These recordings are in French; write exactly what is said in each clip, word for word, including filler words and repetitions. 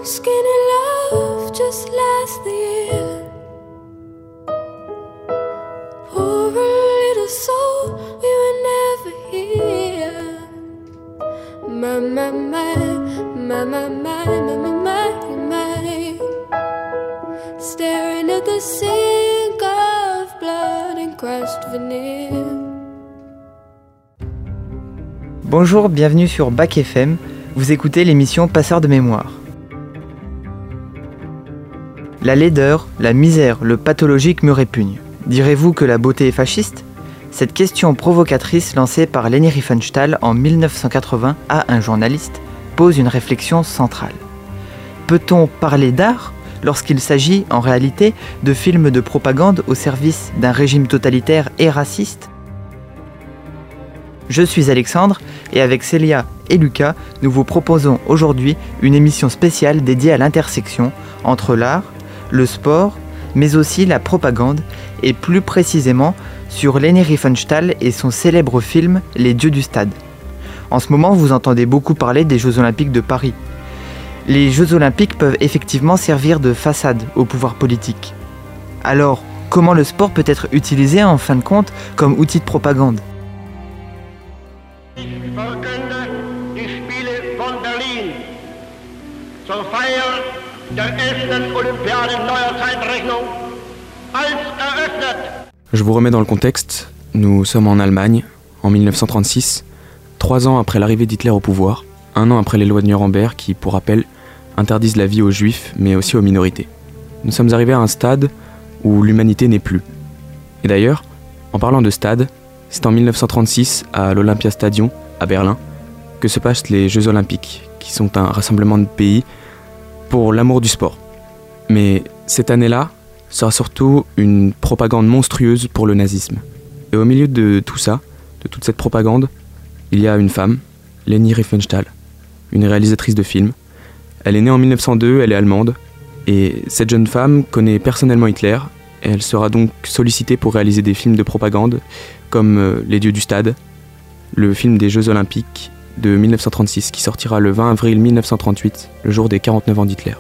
skinny love just last the year. Poor little soul, we were never here. My, my, my, my, my, my, my, my, my, my. Staring at the sink of blood and crushed veneer. Bonjour, bienvenue sur Bac F M. Vous écoutez l'émission Passeurs de mémoire. La laideur, la misère, le pathologique me répugnent. Direz-vous que la beauté est fasciste ? Cette question provocatrice lancée par Leni Riefenstahl en dix-neuf cent quatre-vingts à un journaliste pose une réflexion centrale. Peut-on parler d'art lorsqu'il s'agit en réalité de films de propagande au service d'un régime totalitaire et raciste ? Je suis Alexandre et avec Célia et Lucas, nous vous proposons aujourd'hui une émission spéciale dédiée à l'intersection entre l'art, le sport, mais aussi la propagande et plus précisément sur Leni Riefenstahl et son célèbre film Les Dieux du Stade. En ce moment, vous entendez beaucoup parler des Jeux Olympiques de Paris. Les Jeux Olympiques peuvent effectivement servir de façade au pouvoir politique. Alors, comment le sport peut être utilisé en fin de compte comme outil de propagande ? Zur Feier der ersten Olympiade neuer Zeitrechnung als eröffnet. Je vous remets dans le contexte. Nous sommes en Allemagne, en dix-neuf cent trente-six, trois ans après l'arrivée d'Hitler au pouvoir, un an après les lois de Nuremberg qui, pour rappel, interdisent la vie aux juifs, mais aussi aux minorités. Nous sommes arrivés à un stade où l'humanité n'est plus. Et d'ailleurs, en parlant de stade, c'est en dix-neuf cent trente-six, à l'Olympiastadion, à Berlin, que se passent les Jeux Olympiques, qui sont un rassemblement de pays pour l'amour du sport. Mais cette année-là sera surtout une propagande monstrueuse pour le nazisme. Et au milieu de tout ça, de toute cette propagande, il y a une femme, Leni Riefenstahl, une réalisatrice de films. Elle est née en dix-neuf cent deux, elle est allemande, et cette jeune femme connaît personnellement Hitler, et elle sera donc sollicitée pour réaliser des films de propagande, comme Les Dieux du Stade, le film des Jeux Olympiques de dix-neuf cent trente-six, qui sortira le vingt avril dix-neuf cent trente-huit, le jour des quarante-neuf ans d'Hitler.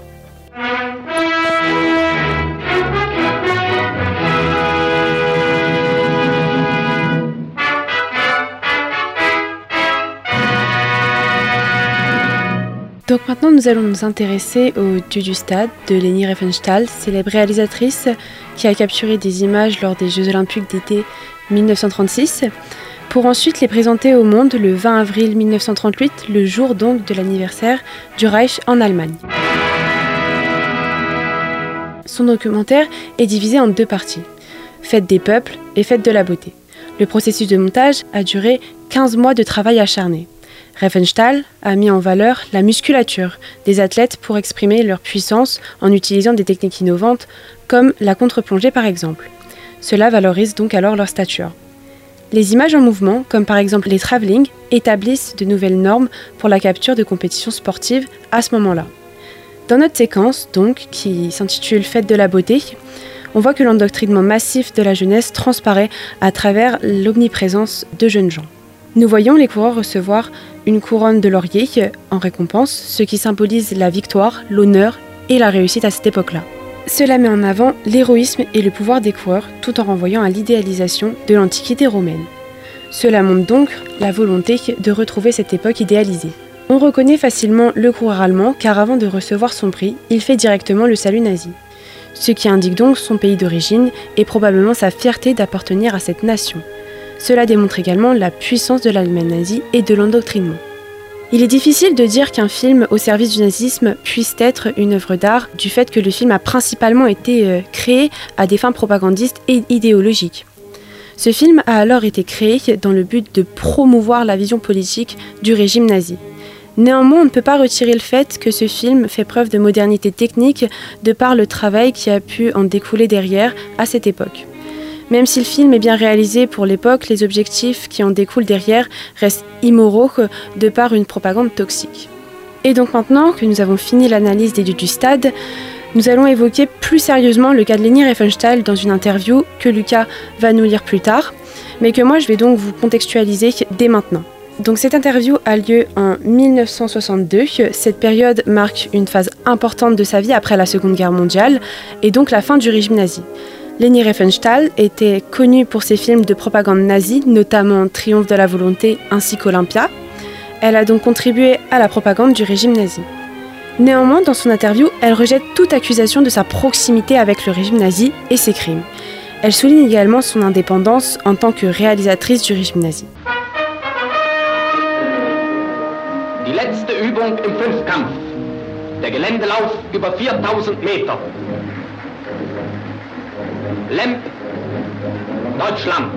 Donc maintenant, nous allons nous intéresser aux Dieux du Stade de Leni Riefenstahl, célèbre réalisatrice qui a capturé des images lors des Jeux Olympiques d'été dix-neuf cent trente-six, pour ensuite les présenter au monde le vingt avril dix-neuf cent trente-huit, le jour donc de l'anniversaire du Reich en Allemagne. Son documentaire est divisé en deux parties, Fête des peuples et Fête de la beauté. Le processus de montage a duré quinze mois de travail acharné. Riefenstahl a mis en valeur la musculature des athlètes pour exprimer leur puissance en utilisant des techniques innovantes comme la contre-plongée par exemple. Cela valorise donc alors leur stature. Les images en mouvement, comme par exemple les travelling, établissent de nouvelles normes pour la capture de compétitions sportives à ce moment-là. Dans notre séquence, donc, qui s'intitule Fête de la beauté, on voit que l'endoctrinement massif de la jeunesse transparaît à travers l'omniprésence de jeunes gens. Nous voyons les coureurs recevoir une couronne de laurier en récompense, ce qui symbolise la victoire, l'honneur et la réussite à cette époque-là. Cela met en avant l'héroïsme et le pouvoir des coureurs tout en renvoyant à l'idéalisation de l'Antiquité romaine. Cela montre donc la volonté de retrouver cette époque idéalisée. On reconnaît facilement le coureur allemand car avant de recevoir son prix, il fait directement le salut nazi. Ce qui indique donc son pays d'origine et probablement sa fierté d'appartenir à cette nation. Cela démontre également la puissance de l'Allemagne nazie et de l'endoctrinement. Il est difficile de dire qu'un film au service du nazisme puisse être une œuvre d'art du fait que le film a principalement été euh, créé à des fins propagandistes et idéologiques. Ce film a alors été créé dans le but de promouvoir la vision politique du régime nazi. Néanmoins, on ne peut pas retirer le fait que ce film fait preuve de modernité technique de par le travail qui a pu en découler derrière à cette époque. Même si le film est bien réalisé pour l'époque, les objectifs qui en découlent derrière restent immoraux de par une propagande toxique. Et donc maintenant que nous avons fini l'analyse des Dieux du Stade, nous allons évoquer plus sérieusement le cas de Leni Riefenstahl dans une interview que Lucas va nous lire plus tard, mais que moi je vais donc vous contextualiser dès maintenant. Donc cette interview a lieu en dix-neuf cent soixante-deux. Cette période marque une phase importante de sa vie après la Seconde Guerre mondiale et donc la fin du régime nazi. Leni Riefenstahl était connue pour ses films de propagande nazie, notamment Triomphe de la volonté ainsi qu'Olympia. Elle a donc contribué à la propagande du régime nazi. Néanmoins, dans son interview, elle rejette toute accusation de sa proximité avec le régime nazi et ses crimes. Elle souligne également son indépendance en tant que réalisatrice du régime nazi. Die letzte Übung im Fünfkampf. Der Geländelauf über viertausend Meter. Lemp, Deutschland.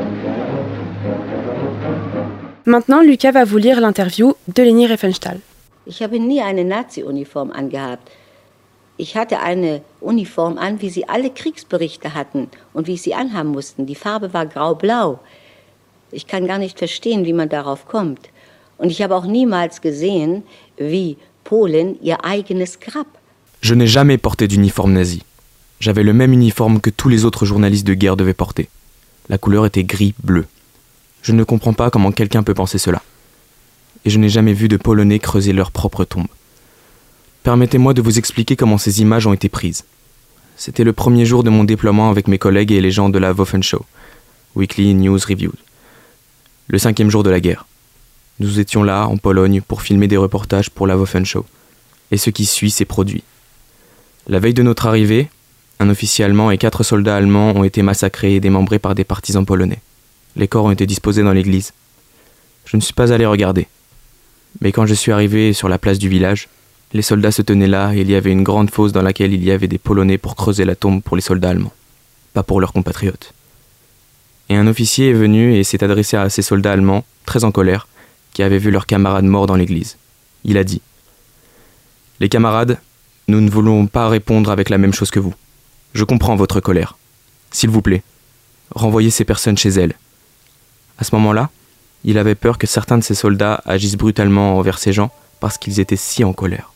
Maintenant, Lucas va vous lire l'interview de Leni Riefenstahl. Ich habe nie eine Nazi-Uniform angehabt. Ich hatte eine Uniform an, wie sie alle Kriegsberichte hatten und wie ich sie anhaben mussten. Die Farbe war grau-blau. Ich kann gar nicht verstehen, wie man darauf kommt. Und ich habe auch niemals gesehen, wie Polen ihr eigenes Grab. Je n'ai jamais porté d'uniforme nazi. J'avais le même uniforme que tous les autres journalistes de guerre devaient porter. La couleur était gris-bleu. Je ne comprends pas comment quelqu'un peut penser cela. Et je n'ai jamais vu de Polonais creuser leur propre tombe. Permettez-moi de vous expliquer comment ces images ont été prises. C'était le premier jour de mon déploiement avec mes collègues et les gens de la Wochenschau, Weekly News Review, le cinquième jour de la guerre. Nous étions là, en Pologne, pour filmer des reportages pour la Wochenschau. Et ce qui suit s'est produit. La veille de notre arrivée, un officier allemand et quatre soldats allemands ont été massacrés et démembrés par des partisans polonais. Les corps ont été disposés dans l'église. Je ne suis pas allé regarder. Mais quand je suis arrivé sur la place du village, les soldats se tenaient là et il y avait une grande fosse dans laquelle il y avait des Polonais pour creuser la tombe pour les soldats allemands, pas pour leurs compatriotes. Et un officier est venu et s'est adressé à ces soldats allemands, très en colère, qui avaient vu leurs camarades morts dans l'église. Il a dit « Les camarades, nous ne voulons pas répondre avec la même chose que vous. Je comprends votre colère. S'il vous plaît, renvoyez ces personnes chez elles. » À ce moment-là, il avait peur que certains de ces soldats agissent brutalement envers ces gens parce qu'ils étaient si en colère.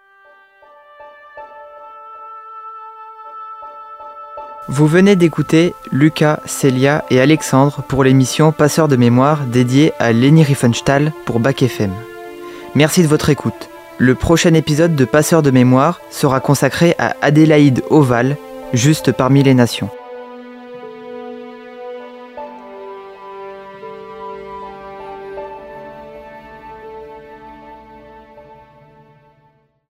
Vous venez d'écouter Lucas, Célia et Alexandre pour l'émission Passeurs de mémoire dédiée à Leni Riefenstahl pour Bac F M. Merci de votre écoute. Le prochain épisode de Passeurs de mémoire sera consacré à Adélaïde Oval, juste parmi les nations.